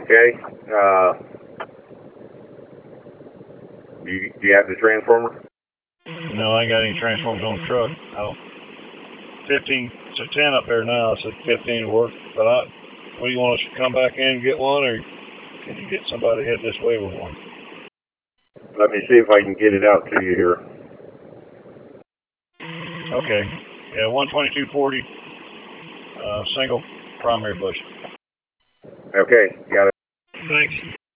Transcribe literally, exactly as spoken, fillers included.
Okay. Uh, do you, do you have the transformer? No, I ain't got any transformers on the truck. Oh, fifteen, it's a ten up there now. It's a fifteen to work. But I, what do you want us to come back in and get one, or can you get somebody to head this way with one? Let me see if I can get it out to you here. Okay. Yeah, one twenty-two forty, uh, single primary bush. Okay, got it. Thanks.